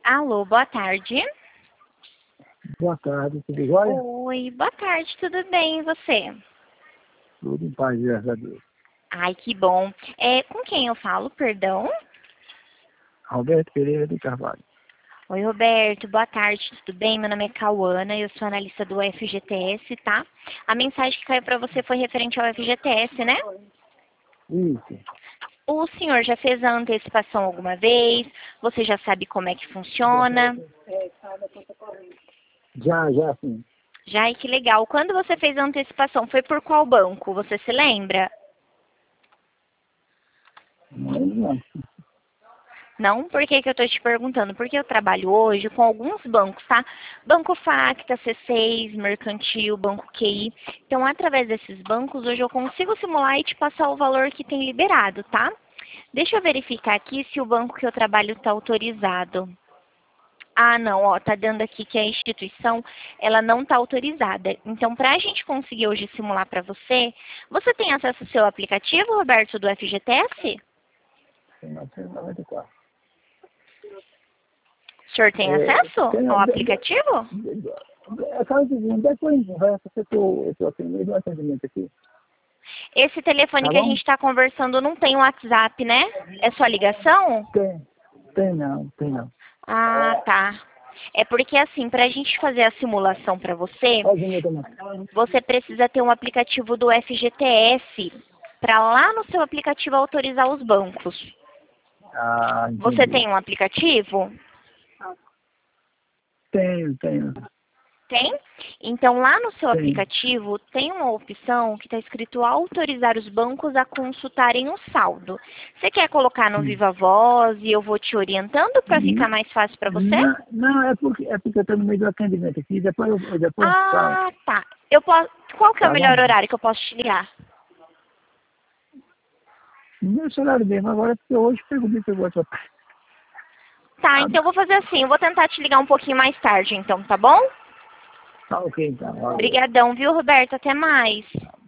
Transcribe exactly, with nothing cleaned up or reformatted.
Alô, boa tarde. Boa tarde, tudo jóia? Oi, boa tarde, tudo bem, e você? Tudo em paz, graças a Deus. Ai, que bom. É, com quem eu falo, perdão? Roberto Pereira de Carvalho. Oi, Roberto, boa tarde, tudo bem? Meu nome é Cauana, eu sou analista do F G T S, tá? A mensagem que caiu para você foi referente ao F G T S, né? Isso. O senhor já fez a antecipação alguma vez? Você já sabe como é que funciona? Já, já, sim. Já, e que legal. Quando você fez a antecipação, foi por qual banco? Você se lembra? Não lembro não. Não? Por que que eu estou te perguntando? Porque eu trabalho hoje com alguns bancos, tá? Banco Facta, C seis, Mercantil, Banco Q I. Então, através desses bancos, hoje eu consigo simular e te passar o valor que tem liberado, tá? Deixa eu verificar aqui se o banco que eu trabalho está autorizado. Ah, não, ó, tá dando aqui que a instituição, ela não tá autorizada. Então, para a gente conseguir hoje simular para você, você tem acesso ao seu aplicativo, Roberto, do F G T S? Tem novecentos e noventa e quatro. O senhor tem É, acesso tem, ao de- aplicativo? de- de- é caso seguinte, depois de conversa, eu tô, eu tô atendendo o atendimento aqui. Esse telefone Tá que a bom? gente está conversando não tem WhatsApp, né? É só ligação? Tem. Tem não, tem não. Ah, tá. É porque assim, para a gente fazer a simulação para você, Pode vir também. você precisa ter um aplicativo do F G T S para lá no seu aplicativo autorizar os bancos. Ah, Você entendi. tem um aplicativo? Tenho, tenho. Tem? Então, lá no seu Tenho. aplicativo, tem uma opção que está escrito autorizar os bancos a consultarem o saldo. Você quer colocar no Sim. Viva Voz e eu vou te orientando para ficar mais fácil para você? Não, não, é porque, é porque eu estou no meio do atendimento aqui, depois eu, eu depois falo. Ah, tá. Eu posso... Qual que é o Tá melhor bom? horário que eu posso te ligar? Meu celular mesmo, agora é porque hoje pegou bem, pegou essa. Tá, Tá, então eu vou fazer assim. Eu vou tentar te ligar um pouquinho mais tarde, então, tá bom? tá ok, então. Valeu. Obrigadão, viu, Roberto? Até mais.